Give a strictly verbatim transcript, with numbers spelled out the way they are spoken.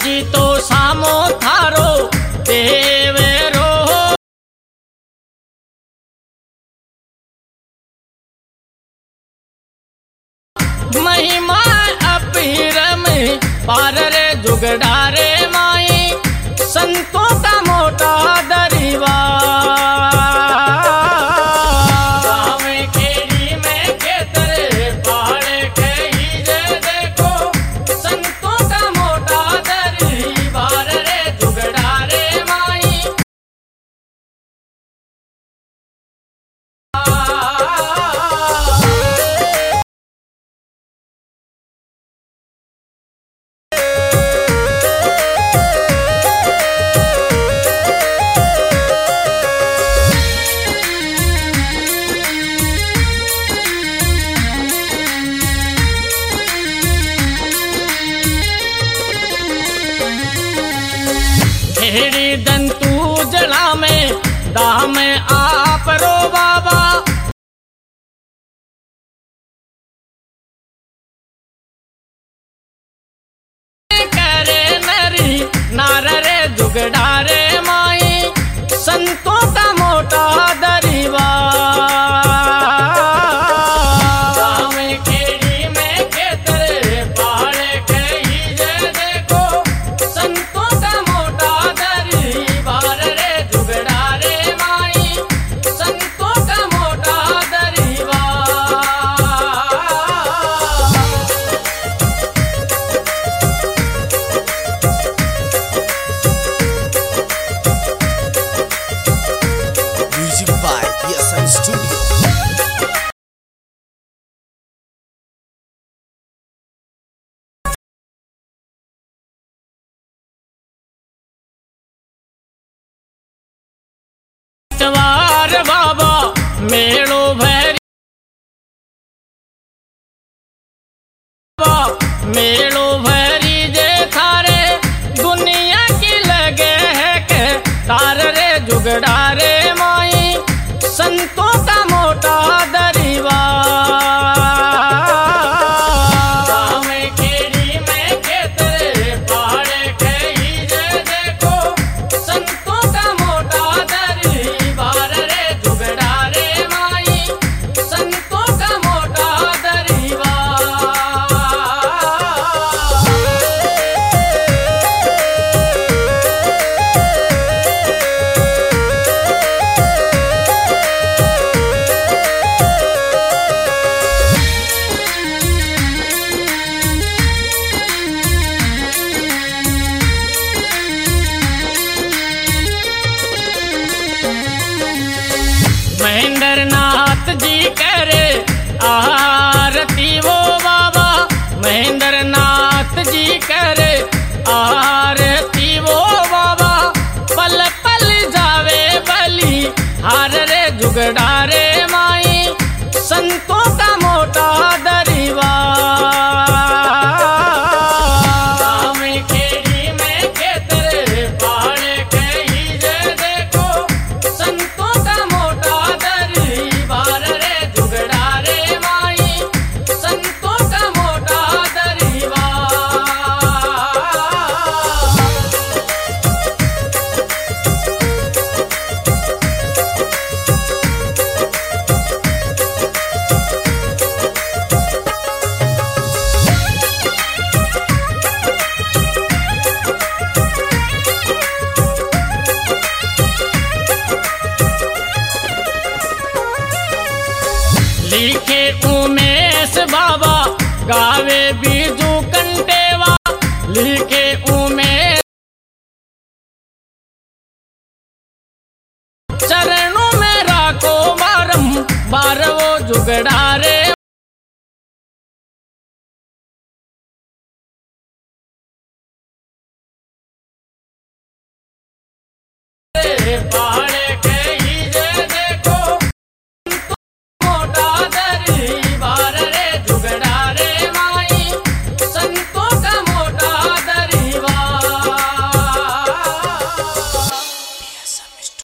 जी तो सामो थारो देवेरो महिमा अपीरम पार रे जुगड़ारे माई संतों का मोटा दरिवा हेड़ी दंतू जला में दाह में आप रो बाबा करे नरी नार रे जुगड़ारे माई संतों का मोटा दरिवा वार बाबा मेलो भैरी मेलो भैरी जे थारे दुनिया की लगे है के तार रे जुगड़ारे माई संतों का मोटा दरिवा महेंद्र नाथ जी करे आरती वो बाबा महेंद्र नाथ जी करे आरती वो बाबा पल पल जावे बलि हार रे जुगड़ारे माई संतों का मोटा दरिवा लिखे उमेश बाबा गावे बीजू कंटेवा लिखे उमेश चरणों में राखो बारम बार वो जुगड़ारे